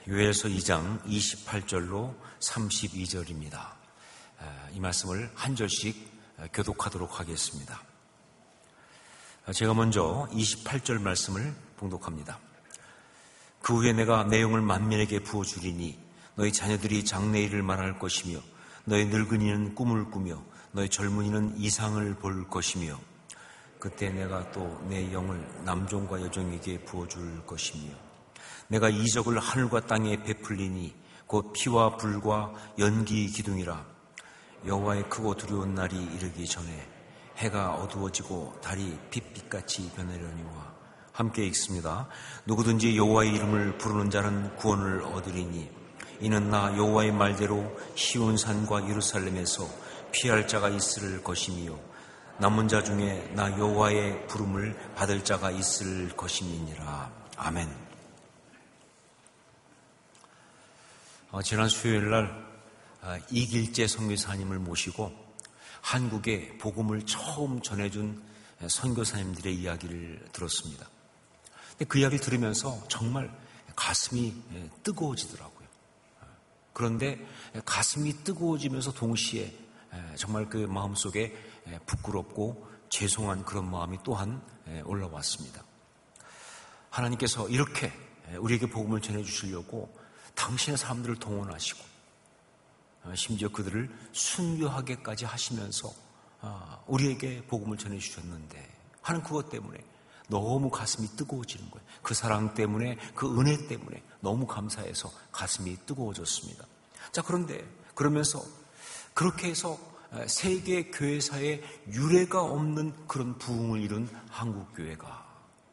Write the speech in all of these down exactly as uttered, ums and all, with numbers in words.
요엘서 이 장 이십팔 절로 삼십이 절입니다. 이 말씀을 한 절씩 교독하도록 하겠습니다. 제가 먼저 이십팔 절 말씀을 봉독합니다. 그 후에 내가 내용을 만민에게 부어주리니 너희 자녀들이 장래일을 말할 것이며 너희 늙은이는 꿈을 꾸며 너희 젊은이는 이상을 볼 것이며 그때 내가 또 내 영을 남종과 여종에게 부어줄 것이며 내가 이적을 하늘과 땅에 베풀리니 곧 피와 불과 연기 기둥이라. 여호와의 크고 두려운 날이 이르기 전에 해가 어두워지고 달이 빛빛같이 변하려니와. 함께 읽습니다. 누구든지 여호와의 이름을 부르는 자는 구원을 얻으리니 이는 나 여호와의 말대로 시온산과 예루살렘에서 피할 자가 있을 것이며 남은 자 중에 나 여호와의 부름을 받을 자가 있을 것임이니라. 아멘. 어, 지난 수요일날 어, 이길재 선교사님을 모시고 한국에 복음을 처음 전해준 선교사님들의 이야기를 들었습니다. 근데 그 이야기를 들으면서 정말 가슴이 뜨거워지더라고요. 그런데 가슴이 뜨거워지면서 동시에 정말 그 마음속에 부끄럽고 죄송한 그런 마음이 또한 올라왔습니다. 하나님께서 이렇게 우리에게 복음을 전해주시려고 당신의 사람들을 동원하시고 심지어 그들을 순교하게까지 하시면서 우리에게 복음을 전해주셨는데 하는 그것 때문에 너무 가슴이 뜨거워지는 거예요. 그 사랑 때문에, 그 은혜 때문에 너무 감사해서 가슴이 뜨거워졌습니다. 자, 그런데 그러면서 그렇게 해서 세계 교회사에 유례가 없는 그런 부흥을 이룬 한국교회가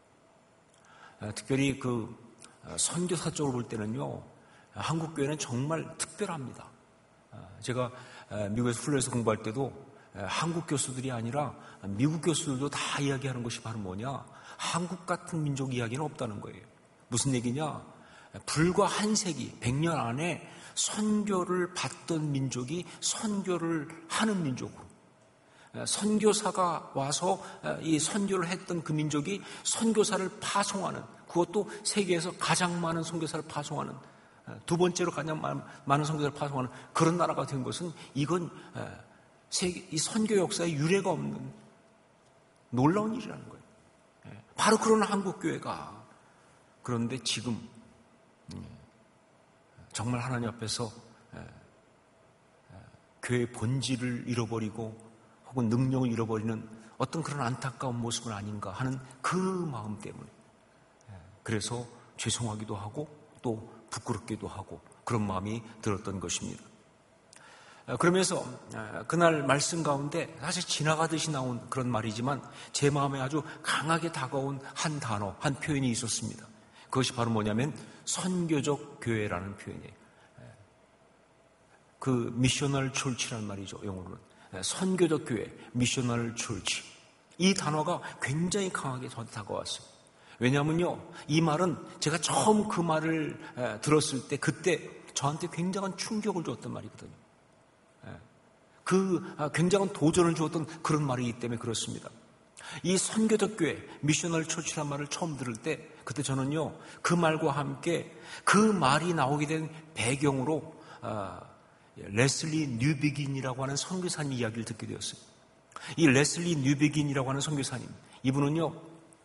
특별히 그 선교사 쪽으로 볼 때는요, 한국교회는 정말 특별합니다. 제가 미국에서 훈련해서 공부할 때도 한국 교수들이 아니라 미국 교수들도 다 이야기하는 것이 바로 뭐냐? 한국 같은 민족 이야기는 없다는 거예요. 무슨 얘기냐? 불과 한 세기, 백 년 안에 선교를 받던 민족이 선교를 하는 민족으로, 선교사가 와서 이 선교를 했던 그 민족이 선교사를 파송하는, 그것도 세계에서 가장 많은 선교사를 파송하는, 두 번째로 가장 많은 선교사를 파송하는 그런 나라가 된 것은 이건 세계, 이 선교 역사에 유례가 없는 놀라운 일이라는 거예요. 바로 그런 한국교회가, 그런데 지금 정말 하나님 앞에서 교회의 본질을 잃어버리고 혹은 능력을 잃어버리는 어떤 그런 안타까운 모습은 아닌가 하는 그 마음 때문에, 그래서 죄송하기도 하고 또 부끄럽기도 하고 그런 마음이 들었던 것입니다. 그러면서 그날 말씀 가운데 사실 지나가듯이 나온 그런 말이지만 제 마음에 아주 강하게 다가온 한 단어, 한 표현이 있었습니다. 그것이 바로 뭐냐면 선교적 교회라는 표현이에요. 그 미셔널 철치라는 말이죠, 영어로는. 선교적 교회, 미셔널 철치. 이 단어가 굉장히 강하게 저한테 다가왔어요. 왜냐하면요, 이 말은 제가 처음 그 말을 들었을 때 그때 저한테 굉장한 충격을 줬던 말이거든요. 그 굉장한 도전을 주었던 그런 말이기 때문에 그렇습니다. 이 선교적 교회, 미셔널 처치라는 말을 처음 들을 때 그때 저는요, 그 말과 함께 그 말이 나오게 된 배경으로 레슬리 뉴비긴이라고 하는 선교사님 이야기를 듣게 되었어요. 이 레슬리 뉴비긴이라고 하는 선교사님, 이분은요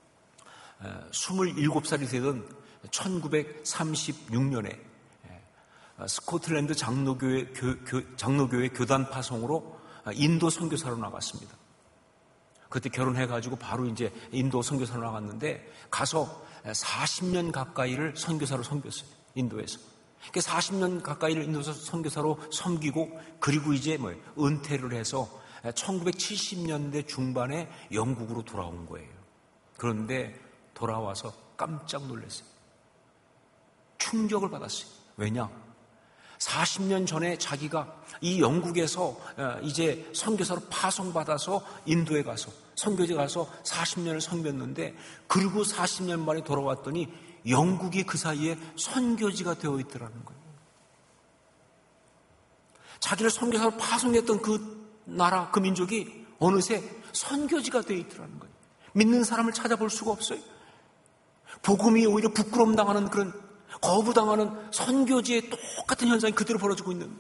스물일곱 살이 되던 천구백삼십육 년에 스코틀랜드 장로교회, 교, 교, 장로교회 교단 파송으로 인도 선교사로 나갔습니다. 그때 결혼해가지고 바로 이제 인도 선교사로 나갔는데 가서 사십 년 가까이를 선교사로 섬겼어요. 인도에서. 사십 년 가까이를 인도에서 선교사로 섬기고 그리고 이제 뭐 은퇴를 해서 천구백칠십 년대 중반에 영국으로 돌아온 거예요. 그런데 돌아와서 깜짝 놀랐어요. 충격을 받았어요. 왜냐? 사십 년 전에 자기가 이 영국에서 이제 선교사로 파송받아서 인도에 가서 선교지에 가서 사십 년을 섬겼는데 그리고 사십 년 만에 돌아왔더니 영국이 그 사이에 선교지가 되어 있더라는 거예요. 자기를 선교사로 파송했던 그 나라, 그 민족이 어느새 선교지가 되어 있더라는 거예요. 믿는 사람을 찾아볼 수가 없어요. 복음이 오히려 부끄러움 당하는 그런, 거부당하는 선교지의 똑같은 현상이 그대로 벌어지고 있는,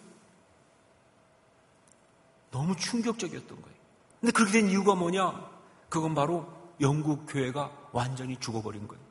너무 충격적이었던 거예요. 근데 그렇게 된 이유가 뭐냐? 그건 바로 영국 교회가 완전히 죽어버린 거예요.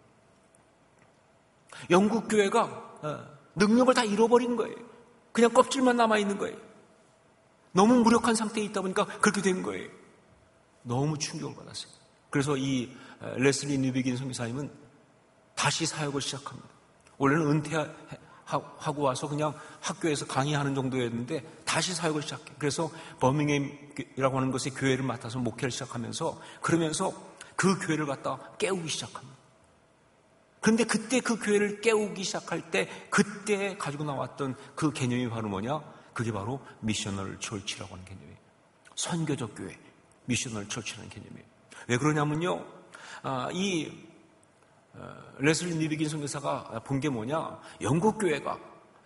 영국 교회가 능력을 다 잃어버린 거예요. 그냥 껍질만 남아있는 거예요. 너무 무력한 상태에 있다 보니까 그렇게 된 거예요. 너무 충격을 받았어요. 그래서 이 레슬리 뉴비긴 선교사님은 다시 사역을 시작합니다. 원래는 은퇴하고 와서 그냥 학교에서 강의하는 정도였는데 다시 사역을 시작해요. 그래서 버밍햄이라고 하는 곳에 교회를 맡아서 목회를 시작하면서, 그러면서 그 교회를 갖다 깨우기 시작합니다. 그런데 그때 그 교회를 깨우기 시작할 때 그때 가지고 나왔던 그 개념이 바로 뭐냐? 그게 바로 미셔널 철치라고 하는 개념이에요. 선교적 교회, 미셔널 철치라는 개념이에요. 왜 그러냐면요, 아, 이 어, 레슬리 니비긴 선교사가 본 게 뭐냐? 영국 교회가,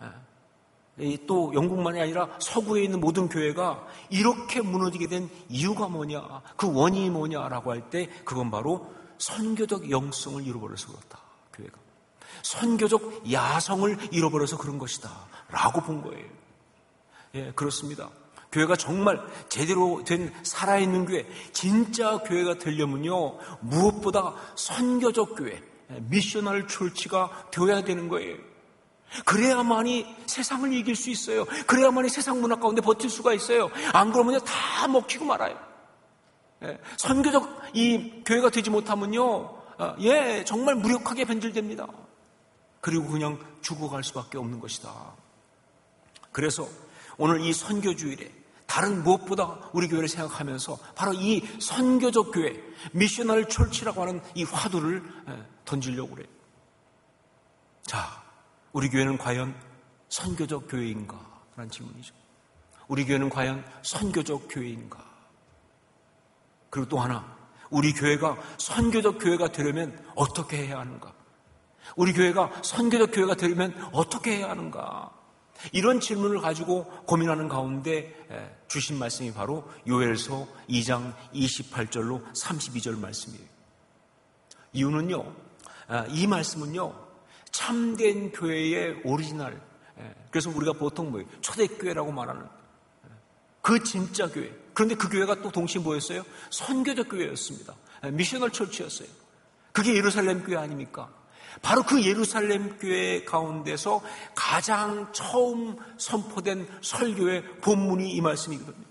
이, 또 영국만이 아니라 서구에 있는 모든 교회가 이렇게 무너지게 된 이유가 뭐냐? 그 원인이 뭐냐라고 할 때 그건 바로 선교적 영성을 잃어버려서 그렇다. 교회가 선교적 야성을 잃어버려서 그런 것이다 라고 본 거예요. 예, 그렇습니다. 교회가 정말 제대로 된 살아있는 교회, 진짜 교회가 되려면요, 무엇보다 선교적 교회, 미셔널 철치가 되어야 되는 거예요. 그래야만이 세상을 이길 수 있어요. 그래야만이 세상 문화 가운데 버틸 수가 있어요. 안 그러면요 다 먹히고 말아요. 예, 선교적 이 교회가 되지 못하면요, 예, 정말 무력하게 변질됩니다. 그리고 그냥 죽어갈 수밖에 없는 것이다. 그래서 오늘 이 선교주일에 다른 무엇보다 우리 교회를 생각하면서 바로 이 선교적 교회, 미셔널 철치라고 하는 이 화두를 던지려고 그래요. 자, 우리 교회는 과연 선교적 교회인가? 라는 질문이죠. 우리 교회는 과연 선교적 교회인가? 그리고 또 하나, 우리 교회가 선교적 교회가 되려면 어떻게 해야 하는가? 우리 교회가 선교적 교회가 되려면 어떻게 해야 하는가? 이런 질문을 가지고 고민하는 가운데 주신 말씀이 바로 요엘서 이 장 이십팔 절로 삼십이 절 말씀이에요. 이유는요, 이 말씀은요, 참된 교회의 오리지널, 그래서 우리가 보통 뭐 초대교회라고 말하는 그 진짜 교회, 그런데 그 교회가 또 동시에 뭐였어요? 선교적 교회였습니다. 미셔널 철치였어요. 그게 예루살렘 교회 아닙니까? 바로 그 예루살렘 교회 가운데서 가장 처음 선포된 설교의 본문이 이 말씀이거든요.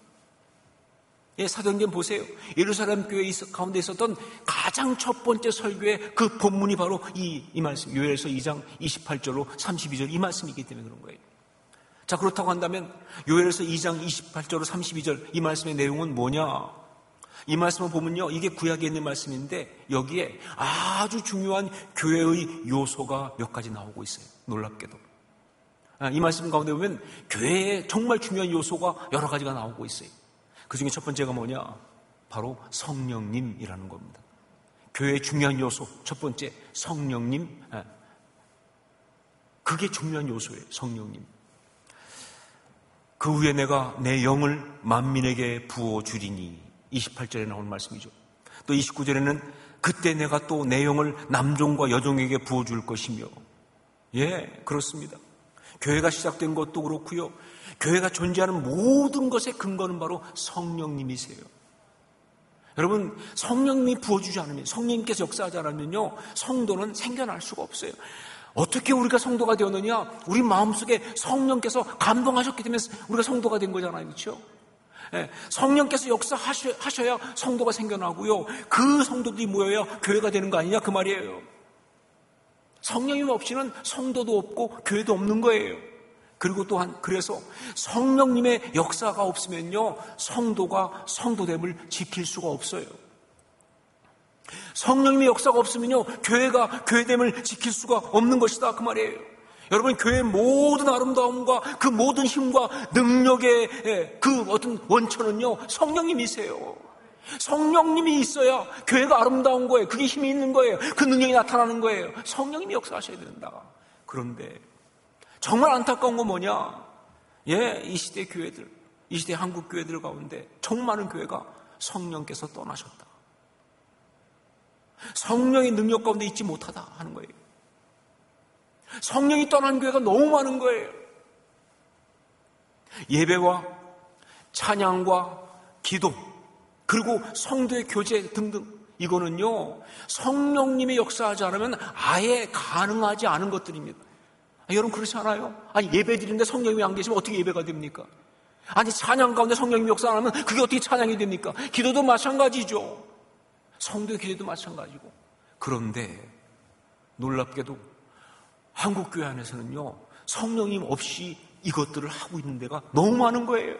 예, 사도행전 보세요. 예루살렘 교회 가운데 있었던 가장 첫 번째 설교의 그 본문이 바로 이, 이 말씀, 요엘서 이 장 이십팔 절로 삼십이 절 이 말씀이기 때문에 그런 거예요. 자, 그렇다고 한다면 요엘서 이 장 이십팔 절로 삼십이 절 이 말씀의 내용은 뭐냐? 이 말씀을 보면요, 이게 구약에 있는 말씀인데 여기에 아주 중요한 교회의 요소가 몇 가지 나오고 있어요. 놀랍게도. 이 말씀 가운데 보면 교회에 정말 중요한 요소가 여러 가지가 나오고 있어요. 그 중에 첫 번째가 뭐냐? 바로 성령님이라는 겁니다. 교회의 중요한 요소, 첫 번째 성령님. 그게 중요한 요소예요. 성령님. 그 후에 내가 내 영을 만민에게 부어주리니, 이십팔 절에 나온 말씀이죠. 또 이십구 절에는 그때 내가 또 내 영을 남종과 여종에게 부어줄 것이며, 예, 그렇습니다. 교회가 시작된 것도 그렇고요, 교회가 존재하는 모든 것의 근거는 바로 성령님이세요. 여러분, 성령님이 부어주지 않으면, 성령님께서 역사하지 않으면요, 성도는 생겨날 수가 없어요. 어떻게 우리가 성도가 되었느냐? 우리 마음속에 성령께서 감동하셨기 때문에 우리가 성도가 된 거잖아요. 그렇죠? 예, 성령께서 역사하셔야 성도가 생겨나고요, 그 성도들이 모여야 교회가 되는 거 아니냐 그 말이에요. 성령님 없이는 성도도 없고 교회도 없는 거예요. 그리고 또한 그래서 성령님의 역사가 없으면요, 성도가 성도됨을 지킬 수가 없어요. 성령님의 역사가 없으면요, 교회가 교회됨을 지킬 수가 없는 것이다 그 말이에요. 여러분, 교회의 모든 아름다움과 그 모든 힘과 능력의 그 어떤 원천은요, 성령님이세요. 성령님이 있어야 교회가 아름다운 거예요. 그게 힘이 있는 거예요. 그 능력이 나타나는 거예요. 성령님이 역사하셔야 된다. 그런데 정말 안타까운 건 뭐냐? 예, 이 시대 교회들, 이 시대 한국 교회들 가운데 정말 많은 교회가 성령께서 떠나셨다, 성령의 능력 가운데 있지 못하다 하는 거예요. 성령이 떠난 교회가 너무 많은 거예요. 예배와 찬양과 기도, 그리고 성도의 교제 등등, 이거는요 성령님이 역사하지 않으면 아예 가능하지 않은 것들입니다. 아, 여러분 그렇지 않아요? 아니 예배 드리는데 성령님이 안 계시면 어떻게 예배가 됩니까? 아니 찬양 가운데 성령님이 역사 안 하면 그게 어떻게 찬양이 됩니까? 기도도 마찬가지죠. 성도의 기도도 마찬가지고. 그런데 놀랍게도 한국교회 안에서는요 성령님 없이 이것들을 하고 있는 데가 너무 많은 거예요.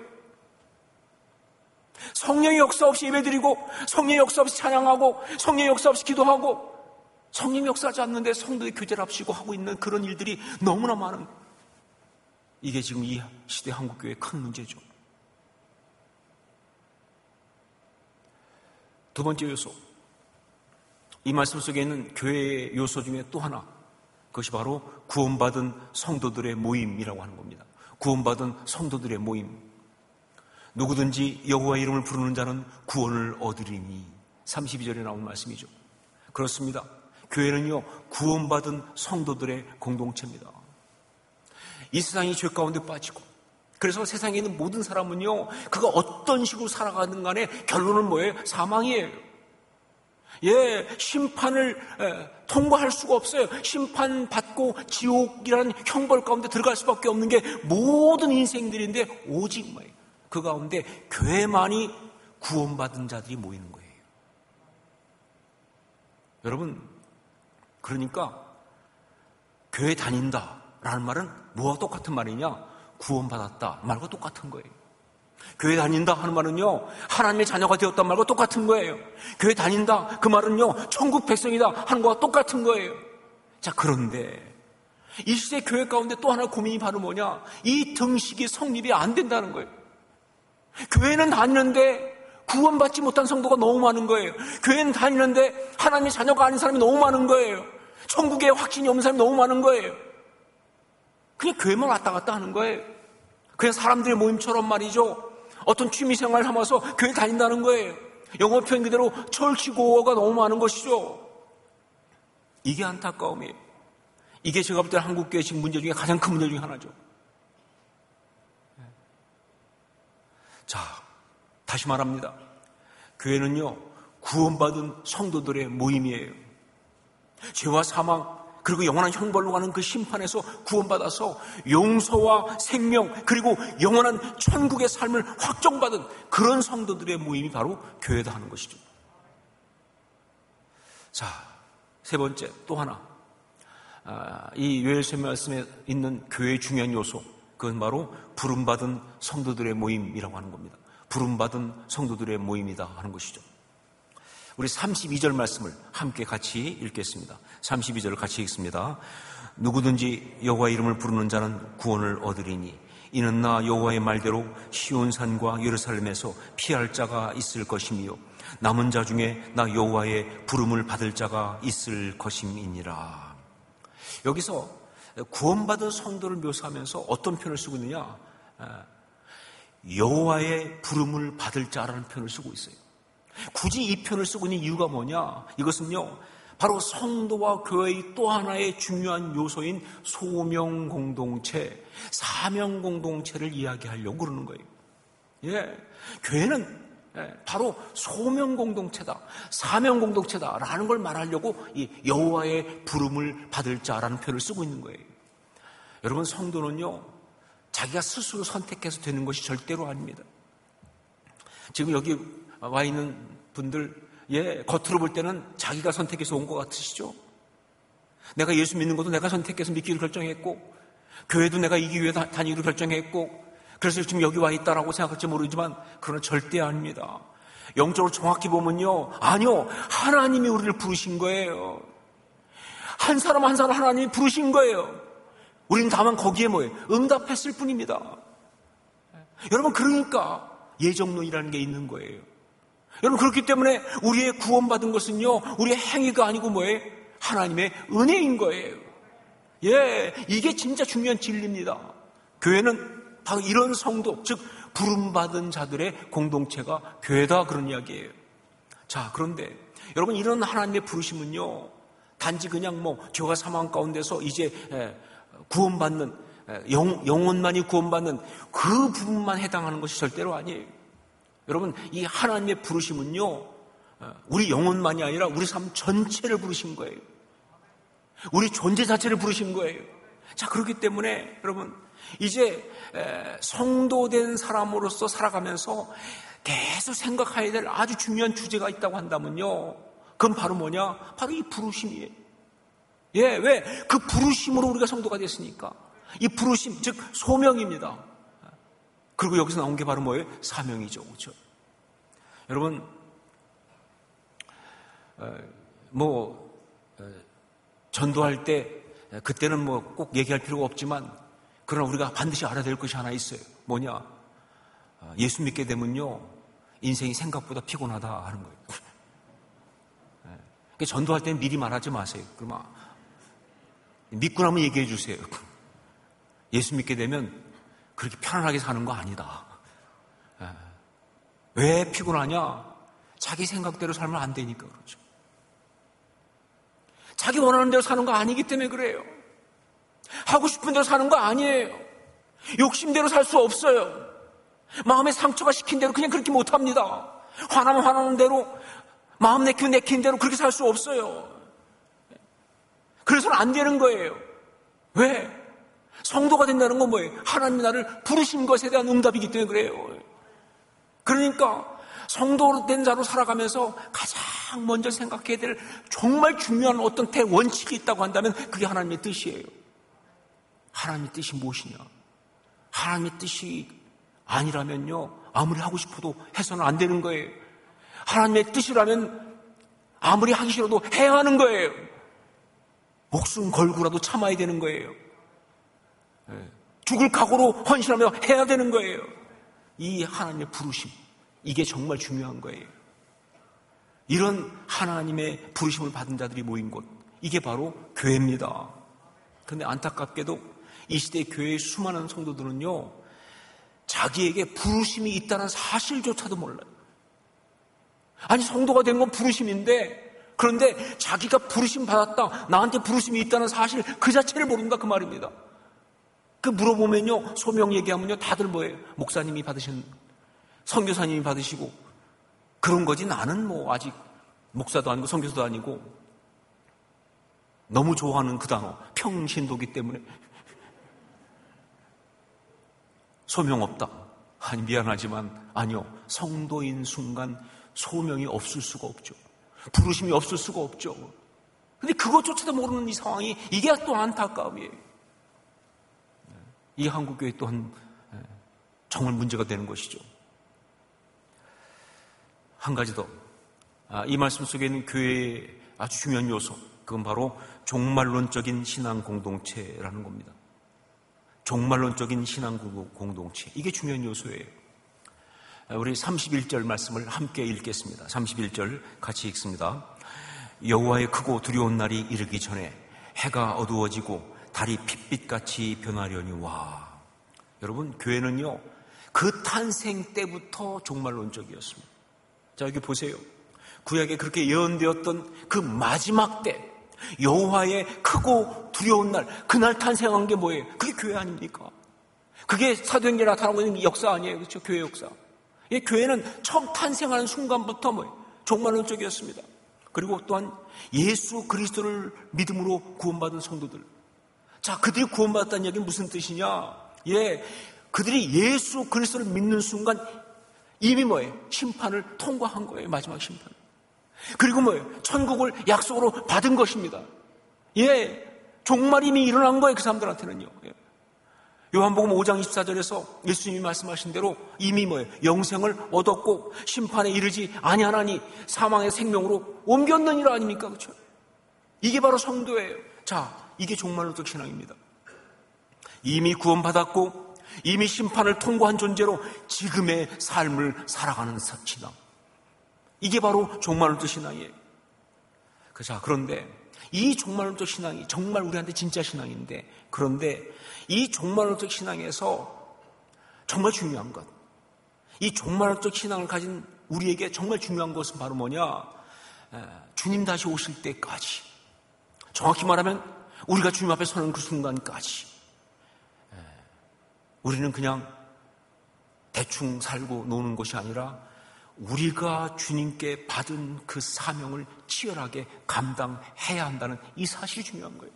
성령의 역사 없이 예배드리고, 성령의 역사 없이 찬양하고, 성령의 역사 없이 기도하고, 성령이 역사하지 않는데 성도의 교제를 합시고 하고 있는 그런 일들이 너무나 많은, 이게 지금 이 시대 한국교회의 큰 문제죠. 두 번째 요소, 이 말씀 속에 있는 교회의 요소 중에 또 하나, 그것이 바로 구원받은 성도들의 모임이라고 하는 겁니다. 구원받은 성도들의 모임. 누구든지 여호와의 이름을 부르는 자는 구원을 얻으리니, 삼십이 절에 나온 말씀이죠. 그렇습니다. 교회는요 구원받은 성도들의 공동체입니다. 이 세상이 죄 가운데 빠지고, 그래서 세상에 있는 모든 사람은요 그가 어떤 식으로 살아가든 간에 결론은 뭐예요? 사망이에요. 예, 심판을 에, 통과할 수가 없어요. 심판받고 지옥이라는 형벌 가운데 들어갈 수밖에 없는 게 모든 인생들인데, 오직 뭐예요? 그 가운데 교회만이 구원받은 자들이 모이는 거예요. 여러분, 그러니까 교회 다닌다라는 말은 뭐와 똑같은 말이냐? 구원받았다 말과 똑같은 거예요. 교회 다닌다 하는 말은요 하나님의 자녀가 되었단 말과 똑같은 거예요. 교회 다닌다 그 말은요 천국 백성이다 하는 것과 똑같은 거예요. 자, 그런데 이 시대 교회 가운데 또 하나 고민이 바로 뭐냐? 이 등식이 성립이 안 된다는 거예요. 교회는 다니는데 구원받지 못한 성도가 너무 많은 거예요. 교회는 다니는데 하나님의 자녀가 아닌 사람이 너무 많은 거예요. 천국에 확신이 없는 사람이 너무 많은 거예요. 그냥 교회만 왔다 갔다 하는 거예요. 그냥 사람들의 모임처럼 말이죠. 어떤 취미생활을 하면서 교회 다닌다는 거예요. 영어 표현 그대로 철치고어가 너무 많은 것이죠. 이게 안타까움이에요. 이게 제가 볼 때 한국교회 지금 문제 중에 가장 큰 문제 중에 하나죠. 자, 다시 말합니다. 교회는요 구원받은 성도들의 모임이에요. 죄와 사망 그리고 영원한 형벌로 가는 그 심판에서 구원받아서 용서와 생명 그리고 영원한 천국의 삶을 확정받은 그런 성도들의 모임이 바로 교회다 하는 것이죠. 자, 세 번째 또 하나, 아, 이 요엘서 말씀에 있는 교회의 중요한 요소, 그건 바로 부름받은 성도들의 모임이라고 하는 겁니다. 부름받은 성도들의 모임이다 하는 것이죠. 우리 삼십이 절 말씀을 함께 같이 읽겠습니다. 삼십이 절을 같이 읽습니다. 누구든지 여호와의 이름을 부르는 자는 구원을 얻으리니 이는 나 여호와의 말대로 시온산과 예루살렘에서 피할 자가 있을 것이며 남은 자 중에 나 여호와의 부름을 받을 자가 있을 것임이니라. 여기서 구원받은 성도를 묘사하면서 어떤 표현을 쓰고 있느냐? 여호와의 부름을 받을 자라는 표현을 쓰고 있어요. 굳이 이 표현을 쓰고 있는 이유가 뭐냐? 이것은요 바로 성도와 교회의 또 하나의 중요한 요소인 소명 공동체, 사명 공동체를 이야기하려고 그러는 거예요. 예, 교회는 바로 소명 공동체다, 사명 공동체다라는 걸 말하려고 이 여호와의 부름을 받을 자라는 표현을 쓰고 있는 거예요. 여러분, 성도는요 자기가 스스로 선택해서 되는 것이 절대로 아닙니다. 지금 여기 와 있는 분들, 예, 겉으로 볼 때는 자기가 선택해서 온 것 같으시죠? 내가 예수 믿는 것도 내가 선택해서 믿기를 결정했고, 교회도 내가 이기 위해 다니기로 결정했고, 그래서 지금 여기 와 있다라고 생각할지 모르지만, 그러나 절대 아닙니다. 영적으로 정확히 보면요, 아니요, 하나님이 우리를 부르신 거예요. 한 사람 한 사람 하나님이 부르신 거예요. 우리는 다만 거기에 뭐예요? 응답했을 뿐입니다. 여러분, 그러니까 예정론이라는 게 있는 거예요. 여러분, 그렇기 때문에 우리의 구원받은 것은요 우리의 행위가 아니고 뭐예요? 하나님의 은혜인 거예요. 예, 이게 진짜 중요한 진리입니다. 교회는 바로 이런 성도, 즉 부름받은 자들의 공동체가 교회다, 그런 이야기예요. 자, 그런데 여러분, 이런 하나님의 부르심은요 단지 그냥 뭐 죄와 사망 가운데서 이제 구원받는, 영, 영혼만이 구원받는 그 부분만 해당하는 것이 절대로 아니에요. 여러분, 이 하나님의 부르심은요, 우리 영혼만이 아니라 우리 삶 전체를 부르신 거예요. 우리 존재 자체를 부르신 거예요. 자, 그렇기 때문에 여러분, 이제 성도된 사람으로서 살아가면서 계속 생각해야 될 아주 중요한 주제가 있다고 한다면요, 그건 바로 뭐냐? 바로 이 부르심이에요. 예, 왜? 그 부르심으로 우리가 성도가 됐으니까. 이 부르심, 즉 소명입니다. 그리고 여기서 나온 게 바로 뭐예요? 사명이죠. 그렇죠? 여러분, 뭐 전도할 때 그때는 뭐 꼭 얘기할 필요가 없지만, 그러나 우리가 반드시 알아야 될 것이 하나 있어요. 뭐냐? 예수 믿게 되면요, 인생이 생각보다 피곤하다 하는 거예요. 그러니까 전도할 때는 미리 말하지 마세요. 그러면 믿고 나면 얘기해 주세요. 예수 믿게 되면 그렇게 편안하게 사는 거 아니다. 왜 피곤하냐? 자기 생각대로 살면 안 되니까 그렇죠. 자기 원하는 대로 사는 거 아니기 때문에 그래요. 하고 싶은 대로 사는 거 아니에요. 욕심대로 살 수 없어요. 마음에 상처가 시킨 대로 그냥 그렇게 못합니다. 화나면 화나는 대로, 마음 내키면 내키는 대로 그렇게 살 수 없어요. 그래서는 안 되는 거예요. 왜? 성도가 된다는 건 뭐예요? 하나님이 나를 부르신 것에 대한 응답이기 때문에 그래요. 그러니까 성도로 된 자로 살아가면서 가장 먼저 생각해야 될 정말 중요한 어떤 대원칙이 있다고 한다면 그게 하나님의 뜻이에요. 하나님의 뜻이 무엇이냐? 하나님의 뜻이 아니라면요, 아무리 하고 싶어도 해서는 안 되는 거예요. 하나님의 뜻이라면 아무리 하기 싫어도 해야 하는 거예요. 목숨 걸고라도 참아야 되는 거예요. 죽을 각오로 헌신하며 해야 되는 거예요. 이 하나님의 부르심, 이게 정말 중요한 거예요. 이런 하나님의 부르심을 받은 자들이 모인 곳, 이게 바로 교회입니다. 그런데 안타깝게도 이 시대의 교회의 수많은 성도들은요, 자기에게 부르심이 있다는 사실조차도 몰라요. 아니, 성도가 된 건 부르심인데, 그런데 자기가 부르심 받았다, 나한테 부르심이 있다는 사실 그 자체를 모른다, 그 말입니다. 그 물어보면요, 소명 얘기하면요, 다들 뭐예요? 목사님이 받으신, 선교사님이 받으시고 그런 거지, 나는 뭐 아직 목사도 아니고 선교사도 아니고. 너무 좋아하는 그 단어, 평신도기 때문에. 소명 없다. 아니, 미안하지만 아니요, 성도인 순간 소명이 없을 수가 없죠. 부르심이 없을 수가 없죠. 근데 그것조차도 모르는 이 상황이, 이게 또 안타까움이에요. 이 한국교회 또한 정말 문제가 되는 것이죠. 한 가지 더, 이 말씀 속에 있는 교회의 아주 중요한 요소, 그건 바로 종말론적인 신앙 공동체라는 겁니다. 종말론적인 신앙 공동체, 이게 중요한 요소예요. 우리 삼십일 절 말씀을 함께 읽겠습니다. 삼십일 절 같이 읽습니다. 여호와의 크고 두려운 날이 이르기 전에 해가 어두워지고 달이 핏빛같이 변하려니와. 여러분, 교회는요, 그 탄생 때부터 종말론적이었습니다. 자, 여기 보세요. 구약에 그렇게 예언되었던 그 마지막 때, 여호와의 크고 두려운 날, 그날 탄생한 게 뭐예요? 그게 교회 아닙니까? 그게 사도행전에 나타나고 있는 역사 아니에요? 그렇죠? 교회 역사. 이 교회는 처음 탄생하는 순간부터 뭐예요? 종말론적이었습니다. 그리고 또한 예수 그리스도를 믿음으로 구원받은 성도들. 자, 그들이 구원받았다는 얘기는 무슨 뜻이냐? 예, 그들이 예수 그리스도를 믿는 순간 이미 뭐예요? 심판을 통과한 거예요. 마지막 심판. 그리고 뭐예요? 천국을 약속으로 받은 것입니다. 예, 종말이 이미 일어난 거예요. 그 사람들한테는요. 예. 요한복음 오 장 이십사 절에서 예수님이 말씀하신 대로 이미 뭐예요? 영생을 얻었고 심판에 이르지 아니하나니 사망의 생명으로 옮겼느니라 아닙니까? 그렇죠? 이게 바로 성도예요. 자, 이게 종말론적 신앙입니다. 이미 구원받았고 이미 심판을 통과한 존재로 지금의 삶을 살아가는 신앙. 이게 바로 종말론적 신앙이에요. 자, 그런데 이 종말론적 신앙이 정말 우리한테 진짜 신앙인데, 그런데 이 종말론적 신앙에서 정말 중요한 것, 이 종말론적 신앙을 가진 우리에게 정말 중요한 것은 바로 뭐냐? 주님 다시 오실 때까지 정확히 말하면 우리가 주님 앞에 서는 그 순간까지 우리는 그냥 대충 살고 노는 것이 아니라 우리가 주님께 받은 그 사명을 치열하게 감당해야 한다는 이 사실이 중요한 거예요.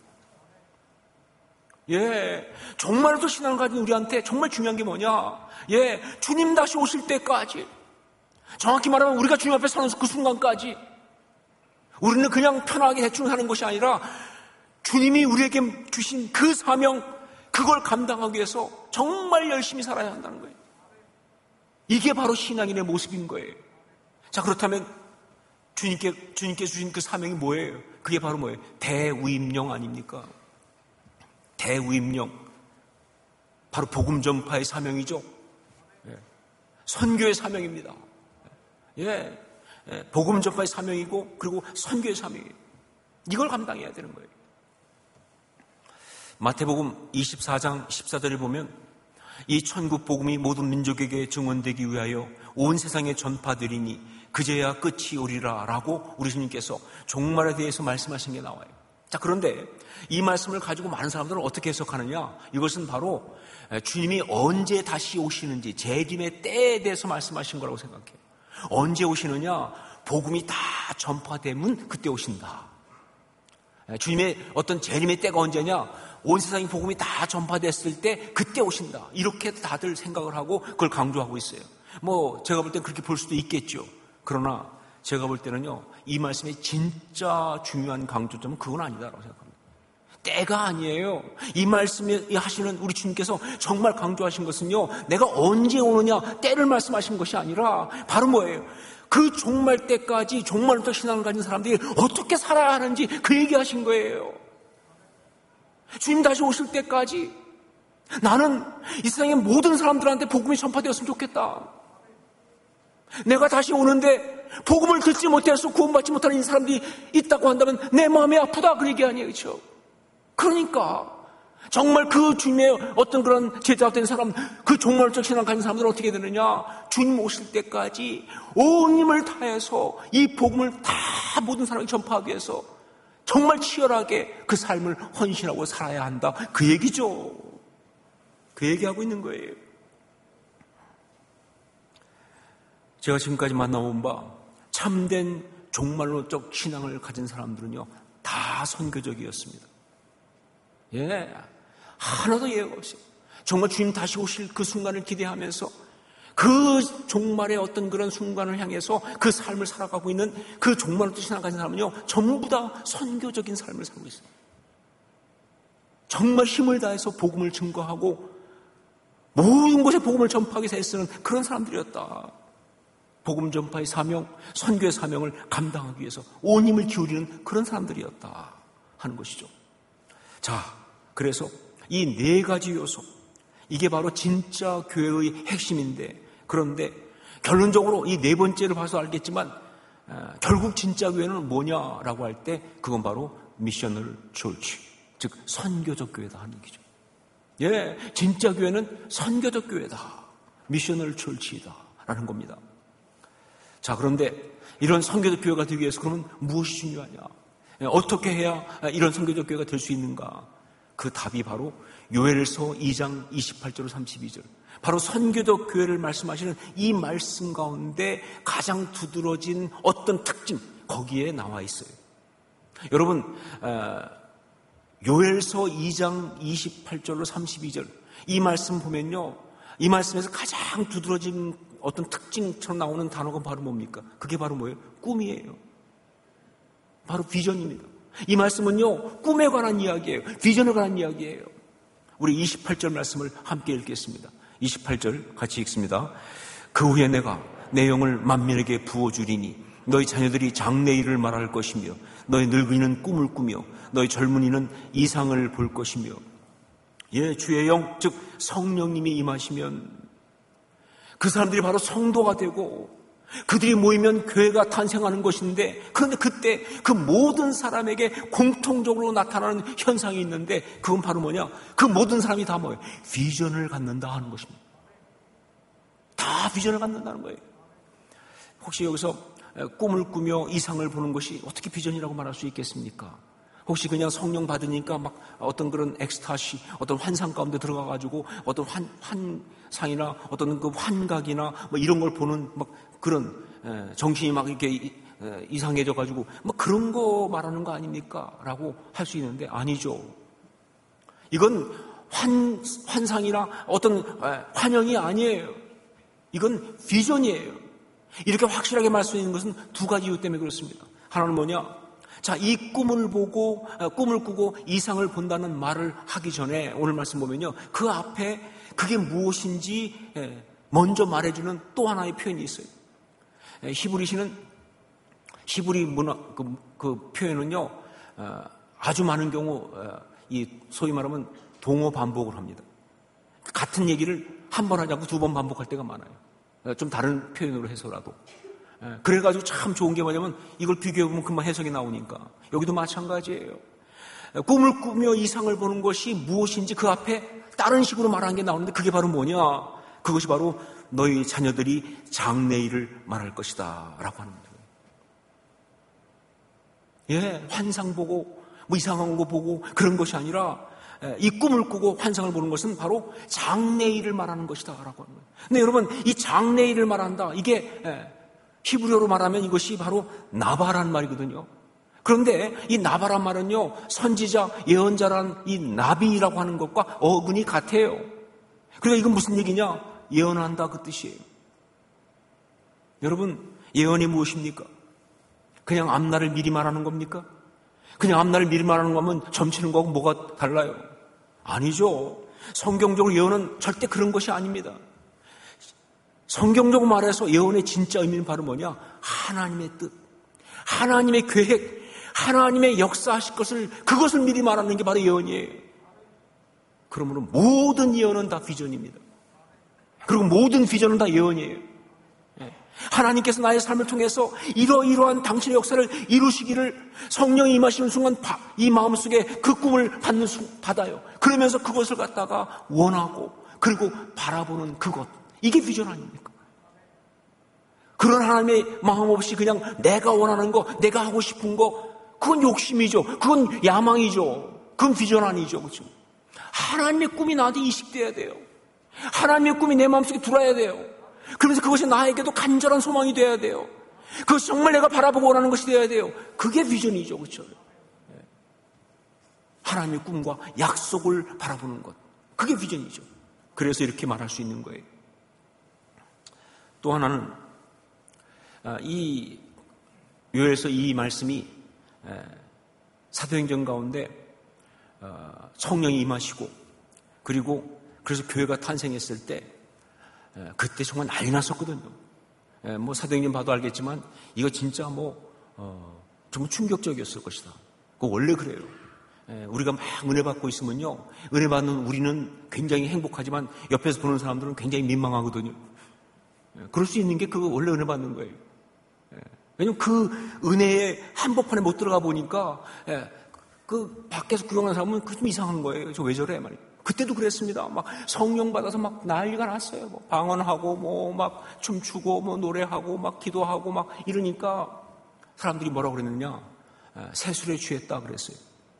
예, 정말로 신앙을 가진 우리한테 정말 중요한 게 뭐냐? 예, 주님 다시 오실 때까지, 정확히 말하면 우리가 주님 앞에 서는 그 순간까지 우리는 그냥 편하게 대충 사는 것이 아니라 주님이 우리에게 주신 그 사명, 그걸 감당하기 위해서 정말 열심히 살아야 한다는 거예요. 이게 바로 신앙인의 모습인 거예요. 자, 그렇다면 주님께, 주님께 주신 그 사명이 뭐예요? 그게 바로 뭐예요? 대우임령 아닙니까? 대우임령. 바로 복음 전파의 사명이죠. 예. 선교의 사명입니다. 예. 예. 복음 전파의 사명이고, 그리고 선교의 사명이에요. 이걸 감당해야 되는 거예요. 마태복음 이십사 장 십사 절에 보면 이 천국 복음이 모든 민족에게 증언되기 위하여 온 세상에 전파되리니 그제야 끝이 오리라 라고 우리 주님께서 종말에 대해서 말씀하신 게 나와요. 자, 그런데 이 말씀을 가지고 많은 사람들은 어떻게 해석하느냐? 이것은 바로 주님이 언제 다시 오시는지 재림의 때에 대해서 말씀하신 거라고 생각해요. 언제 오시느냐? 복음이 다 전파되면 그때 오신다. 주님의 어떤 재림의 때가 언제냐? 온 세상이 복음이 다 전파됐을 때 그때 오신다. 이렇게 다들 생각을 하고 그걸 강조하고 있어요. 뭐 제가 볼 땐 그렇게 볼 수도 있겠죠. 그러나 제가 볼 때는요, 이 말씀의 진짜 중요한 강조점은 그건 아니다라고 생각합니다. 때가 아니에요. 이 말씀에 하시는 우리 주님께서 정말 강조하신 것은요, 내가 언제 오느냐 때를 말씀하신 것이 아니라 바로 뭐예요? 그 종말 때까지 종말부터 신앙을 가진 사람들이 어떻게 살아야 하는지 그 얘기하신 거예요. 주님 다시 오실 때까지 나는 이 세상의 모든 사람들한테 복음이 전파되었으면 좋겠다. 내가 다시 오는데 복음을 듣지 못해서 구원받지 못하는 이 사람들이 있다고 한다면 내 마음이 아프다, 그 얘기 아니에요. 그렇죠? 그러니까 정말 그 주님의 어떤 그런 제자된 사람, 그 종말적 신앙 가진 사람들은 어떻게 되느냐? 주님 오실 때까지 온 힘을 다해서 이 복음을 다 모든 사람에게 전파하기 위해서 정말 치열하게 그 삶을 헌신하고 살아야 한다. 그 얘기죠. 그 얘기하고 있는 거예요. 제가 지금까지 만나본 바 참된 종말론적 신앙을 가진 사람들은요, 다 선교적이었습니다. 예, 하나도 예외가 없어요. 정말 주님 다시 오실 그 순간을 기대하면서 그 종말의 어떤 그런 순간을 향해서 그 삶을 살아가고 있는 그 종말론적 신앙을 가진 사람은요, 전부 다 선교적인 삶을 살고 있어요. 정말 힘을 다해서 복음을 증거하고 모든 곳에 복음을 전파하기 위해서 애쓰는 그런 사람들이었다. 복음 전파의 사명, 선교의 사명을 감당하기 위해서 온 힘을 기울이는 그런 사람들이었다 하는 것이죠. 자, 그래서 이 네 가지 요소, 이게 바로 진짜 교회의 핵심인데, 그런데 결론적으로 이 네 번째를 봐서 알겠지만 어, 결국 진짜 교회는 뭐냐라고 할 때 그건 바로 미셔널 처치, 즉 선교적 교회다 하는 얘기죠. 예, 진짜 교회는 선교적 교회다, 미셔널 처치이다 라는 겁니다. 자, 그런데 이런 선교적 교회가 되기 위해서 그러면 무엇이 중요하냐? 어떻게 해야 이런 선교적 교회가 될 수 있는가? 그 답이 바로 요엘서 이 장 이십팔 절 삼십이 절, 바로 선교적 교회를 말씀하시는 이 말씀 가운데 가장 두드러진 어떤 특징, 거기에 나와 있어요. 여러분, 요엘서 이 장 이십팔 절로 삼십이 절 이 말씀 보면요, 이 말씀에서 가장 두드러진 어떤 특징처럼 나오는 단어가 바로 뭡니까? 그게 바로 뭐예요? 꿈이에요. 바로 비전입니다. 이 말씀은요, 꿈에 관한 이야기예요. 비전에 관한 이야기예요. 우리 이십팔 절 말씀을 함께 읽겠습니다. 이십팔 절 같이 읽습니다. 그 후에 내가 내 영을 만민에게 부어주리니 너희 자녀들이 장래일을 말할 것이며 너희 늙은이는 꿈을 꾸며 너희 젊은이는 이상을 볼 것이며, 예, 주의 영, 즉 성령님이 임하시면 그 사람들이 바로 성도가 되고 그들이 모이면 교회가 탄생하는 것인데, 그런데 그때 그 모든 사람에게 공통적으로 나타나는 현상이 있는데 그건 바로 뭐냐? 그 모든 사람이 다 뭐예요? 비전을 갖는다 하는 것입니다. 다 비전을 갖는다는 거예요. 혹시 여기서 꿈을 꾸며 이상을 보는 것이 어떻게 비전이라고 말할 수 있겠습니까? 혹시 그냥 성령 받으니까 막 어떤 그런 엑스타시, 어떤 환상 가운데 들어가가지고 어떤 환, 환상이나 어떤 그 환각이나 뭐 이런 걸 보는 막 그런 정신이 막 이렇게 이상해져가지고 뭐 그런 거 말하는 거 아닙니까? 라고 할 수 있는데 아니죠. 이건 환, 환상이나 어떤 환영이 아니에요. 이건 비전이에요. 이렇게 확실하게 말할 수 있는 것은 두 가지 이유 때문에 그렇습니다. 하나는 뭐냐? 자, 이 꿈을 보고, 꿈을 꾸고 이상을 본다는 말을 하기 전에 오늘 말씀 보면요. 그 앞에 그게 무엇인지 먼저 말해주는 또 하나의 표현이 있어요. 히브리시는, 히브리 문화, 그, 그 표현은요, 아주 많은 경우, 이 소위 말하면 동어 반복을 합니다. 같은 얘기를 한 번 하지 않고 두 번 반복할 때가 많아요. 좀 다른 표현으로 해서라도. 그래가지고 참 좋은 게 뭐냐면 이걸 비교해보면 금방 해석이 나오니까 여기도 마찬가지예요. 꿈을 꾸며 이상을 보는 것이 무엇인지 그 앞에 다른 식으로 말하는 게 나오는데 그게 바로 뭐냐? 그것이 바로 너희 자녀들이 장래일을 말할 것이다 라고 하는 거예요. 예, 환상 보고 뭐 이상한 거 보고 그런 것이 아니라 이 꿈을 꾸고 환상을 보는 것은 바로 장래일을 말하는 것이다 라고 하는 거예요. 근데 여러분 이 장래일을 말한다 이게 히브리어로 말하면 이것이 바로 나바란 말이거든요. 그런데 이 나바란 말은요, 선지자, 예언자란 이 나비라고 하는 것과 어근이 같아요. 그러니까 이건 무슨 얘기냐? 예언한다 그 뜻이에요. 여러분, 예언이 무엇입니까? 그냥 앞날을 미리 말하는 겁니까? 그냥 앞날을 미리 말하는 거면 점치는 거하고 뭐가 달라요? 아니죠. 성경적으로 예언은 절대 그런 것이 아닙니다. 성경적으로 말해서 예언의 진짜 의미는 바로 뭐냐? 하나님의 뜻, 하나님의 계획, 하나님의 역사하실 것을 그것을 미리 말하는 게 바로 예언이에요. 그러므로 모든 예언은 다 비전입니다. 그리고 모든 비전은 다 예언이에요. 하나님께서 나의 삶을 통해서 이러이러한 당신의 역사를 이루시기를 성령이 임하시는 순간 이 마음속에 그 꿈을 받는 순, 받아요. 그러면서 그것을 갖다가 원하고 그리고 바라보는 그것, 이게 비전 아닙니까? 그런 하나님의 마음 없이 그냥 내가 원하는 거, 내가 하고 싶은 거, 그건 욕심이죠. 그건 야망이죠. 그건 비전 아니죠. 그렇죠? 하나님의 꿈이 나한테 이식돼야 돼요. 하나님의 꿈이 내 마음속에 들어야 돼요. 그러면서 그것이 나에게도 간절한 소망이 돼야 돼요. 그것이 정말 내가 바라보고 원하는 것이 돼야 돼요. 그게 비전이죠. 그렇죠? 하나님의 꿈과 약속을 바라보는 것, 그게 비전이죠. 그래서 이렇게 말할 수 있는 거예요. 또 하나는 이 요엘서 이 말씀이 사도행전 가운데 성령이 임하시고 그리고 그래서 교회가 탄생했을 때 그때 정말 난리 났었거든요. 뭐 사도행전 봐도 알겠지만 이거 진짜 뭐 정말 충격적이었을 것이다. 그거 원래 그래요. 우리가 막 은혜 받고 있으면요, 은혜 받는 우리는 굉장히 행복하지만 옆에서 보는 사람들은 굉장히 민망하거든요. 그럴 수 있는 게 그거 원래 은혜 받는 거예요. 왜냐면 그 은혜의 한복판에 못 들어가 보니까 그 밖에서 구경하는 사람은 그 좀 이상한 거예요. 저 왜 저래 말이에요. 그때도 그랬습니다. 막 성령 받아서 막 난리가 났어요. 뭐 방언하고 뭐 막 춤추고 뭐 노래하고 막 기도하고 막 이러니까 사람들이 뭐라고 그랬느냐? 세술에 취했다 그랬어요.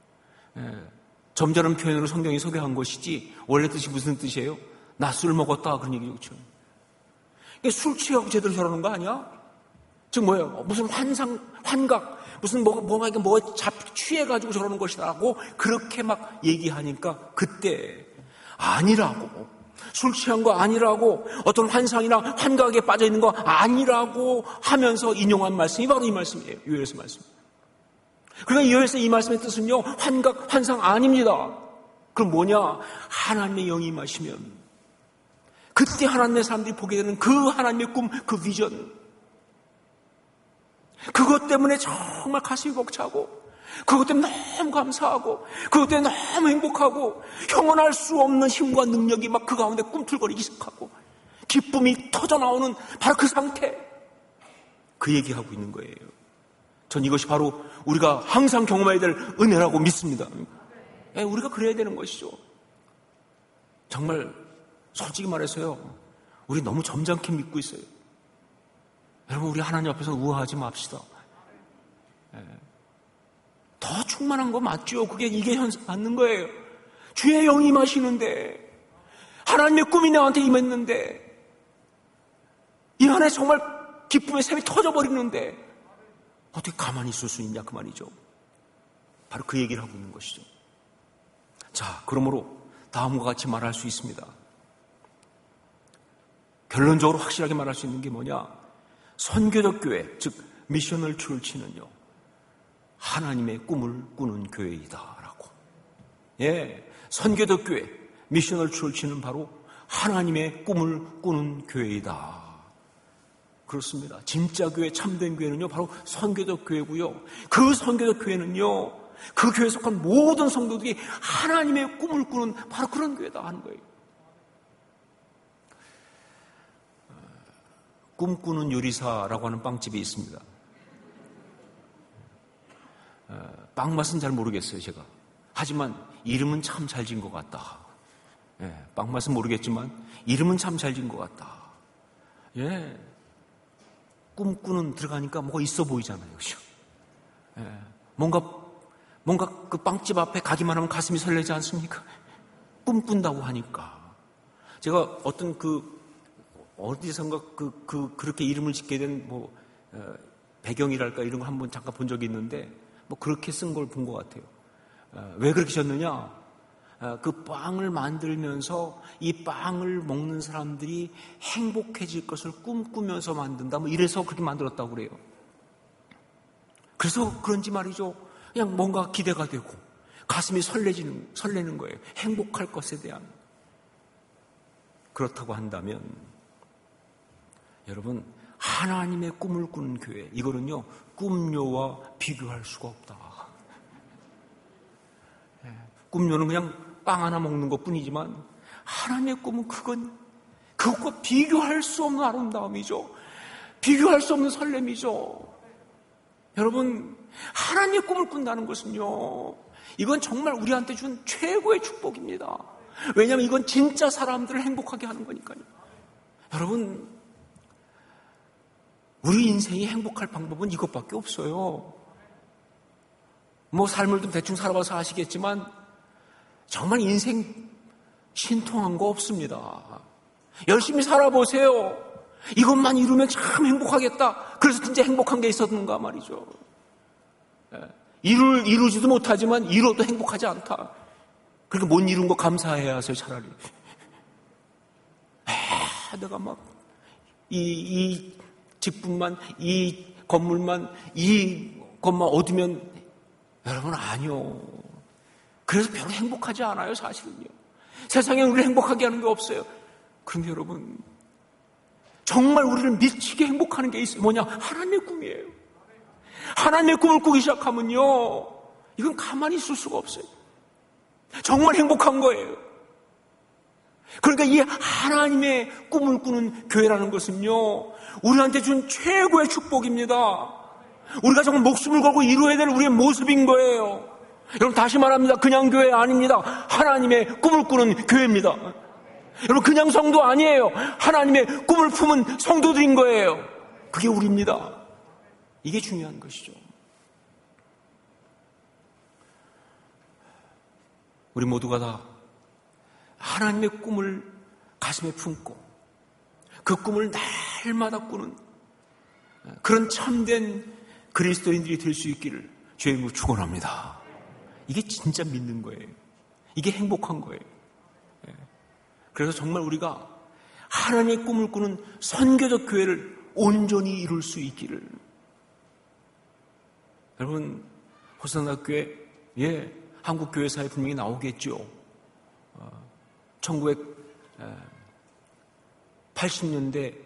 점잖은 표현으로 성경이 소개한 것이지 원래 뜻이 무슨 뜻이에요? 나 술 먹었다 그런 얘기죠. 그렇죠? 술 취하고 제대로 저러는 거 아니야? 즉 뭐예요? 무슨 환상, 환각, 무슨 뭐, 뭐가 이게 뭐 잡, 취해가지고 저러는 것이라고 그렇게 막 얘기하니까 그때 아니라고. 술 취한 거 아니라고. 어떤 환상이나 환각에 빠져있는 거 아니라고 하면서 인용한 말씀이 바로 이 말씀이에요. 요엘서 말씀. 그러니까 요엘서 이 말씀의 뜻은요, 환각, 환상 아닙니다. 그럼 뭐냐? 하나님의 영이 임하시면 그때 하나님의 사람들이 보게 되는 그 하나님의 꿈, 그 비전, 그것 때문에 정말 가슴이 벅차고 그것 때문에 너무 감사하고 그것 때문에 너무 행복하고 형언할 수 없는 힘과 능력이 막 그 가운데 꿈틀거리기 시작하고 기쁨이 터져나오는 바로 그 상태, 그 얘기하고 있는 거예요. 전 이것이 바로 우리가 항상 경험해야 될 은혜라고 믿습니다. 우리가 그래야 되는 것이죠. 정말 솔직히 말해서요, 우리 너무 점잖게 믿고 있어요. 여러분, 우리 하나님 앞에서 우아하지 맙시다. 더 충만한 거 맞죠? 그게 이게 현상 맞는 거예요. 주의 영이 임하시는데, 하나님의 꿈이 나한테 임했는데, 이 안에 정말 기쁨의 샘이 터져버리는데 어떻게 가만히 있을 수 있냐 그 말이죠. 바로 그 얘기를 하고 있는 것이죠. 자, 그러므로 다음과 같이 말할 수 있습니다. 결론적으로 확실하게 말할 수 있는 게 뭐냐? 선교적 교회, 즉 미셔널 철치는요, 하나님의 꿈을 꾸는 교회이다라고. 예, 선교적 교회, 미셔널 철치는 바로 하나님의 꿈을 꾸는 교회이다. 그렇습니다. 진짜 교회, 참된 교회는요, 바로 선교적 교회고요. 그 선교적 교회는요, 그 교회에 속한 모든 성도들이 하나님의 꿈을 꾸는 바로 그런 교회다 하는 거예요. 꿈꾸는 요리사라고 하는 빵집이 있습니다. 빵 맛은 잘 모르겠어요, 제가. 하지만 이름은 참 잘 지은 것 같다. 예, 빵 맛은 모르겠지만 이름은 참 잘 지은 것 같다. 예, 꿈꾸는 들어가니까 뭐가 있어 보이잖아요, 그렇죠? 예, 뭔가 뭔가 그 빵집 앞에 가기만 하면 가슴이 설레지 않습니까? 꿈꾼다고 하니까. 제가 어떤 그 어디선가 그, 그 그렇게 이름을 짓게 된 뭐 어, 배경이랄까 이런 걸 한번 잠깐 본 적이 있는데 뭐 그렇게 쓴 걸 본 것 같아요. 어, 왜 그렇게 썼느냐? 어, 그 빵을 만들면서 이 빵을 먹는 사람들이 행복해질 것을 꿈꾸면서 만든다. 뭐 이래서 그렇게 만들었다고 그래요. 그래서 그런지 말이죠. 그냥 뭔가 기대가 되고 가슴이 설레지는 설레는 거예요. 행복할 것에 대한. 그렇다고 한다면 여러분, 하나님의 꿈을 꾸는 교회, 이거는요 꿈요와 비교할 수가 없다. 꿈요는 그냥 빵 하나 먹는 것뿐이지만 하나님의 꿈은 그건 그것과 비교할 수 없는 아름다움이죠. 비교할 수 없는 설렘이죠. 여러분, 하나님의 꿈을 꾼다는 것은요, 이건 정말 우리한테 준 최고의 축복입니다. 왜냐하면 이건 진짜 사람들을 행복하게 하는 거니까요. 여러분, 우리 인생이 행복할 방법은 이것밖에 없어요. 뭐 삶을 좀 대충 살아봐서 아시겠지만 정말 인생 신통한 거 없습니다. 열심히 살아보세요. 이것만 이루면 참 행복하겠다. 그래서 진짜 행복한 게 있었는가 말이죠. 이룰, 이루지도 못하지만 이뤄도 행복하지 않다. 그러니까 못 이룬 거 감사해야 하세요, 차라리. 아, 내가 막 이, 이 직분만, 이 건물만, 이 것만 얻으면 여러분 아니요. 그래서 별로 행복하지 않아요, 사실은요. 세상에 우리를 행복하게 하는 게 없어요. 그럼 여러분, 정말 우리를 미치게 행복하는 게 있어요. 뭐냐? 하나님의 꿈이에요. 하나님의 꿈을 꾸기 시작하면요, 이건 가만히 있을 수가 없어요. 정말 행복한 거예요. 그러니까 이 하나님의 꿈을 꾸는 교회라는 것은요, 우리한테 준 최고의 축복입니다. 우리가 정말 목숨을 걸고 이루어야 될 우리의 모습인 거예요. 여러분, 다시 말합니다. 그냥 교회 아닙니다. 하나님의 꿈을 꾸는 교회입니다. 여러분, 그냥 성도 아니에요. 하나님의 꿈을 품은 성도들인 거예요. 그게 우리입니다. 이게 중요한 것이죠. 우리 모두가 다 하나님의 꿈을 가슴에 품고 그 꿈을 날마다 꾸는 그런 참된 그리스도인들이 될 수 있기를 주의 이름으로 축원합니다. 이게 진짜 믿는 거예요. 이게 행복한 거예요. 그래서 정말 우리가 하나님의 꿈을 꾸는 선교적 교회를 온전히 이룰 수 있기를. 여러분, 호산나 교회, 예, 한국 교회사에 분명히 나오겠죠. 천구백팔십 년대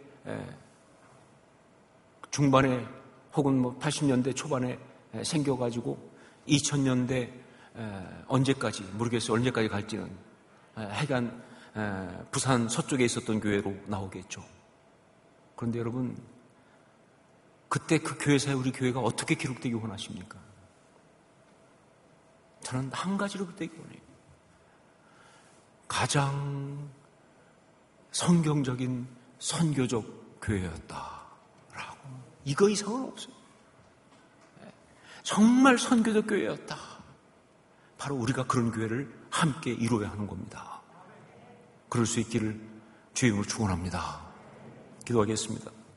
중반에 혹은 뭐 팔십 년대 초반에 생겨가지고 이천 년대 언제까지 모르겠어요. 언제까지 갈지는 하여간 부산 서쪽에 있었던 교회로 나오겠죠. 그런데 여러분, 그때 그 교회사에 우리 교회가 어떻게 기록되기 원하십니까? 저는 한 가지로 되기 원해요. 가장 성경적인 선교적 교회였다라고. 이거 이상은 없어요. 정말 선교적 교회였다. 바로 우리가 그런 교회를 함께 이루어야 하는 겁니다. 그럴 수 있기를 주의 이름으로 축원합니다. 기도하겠습니다.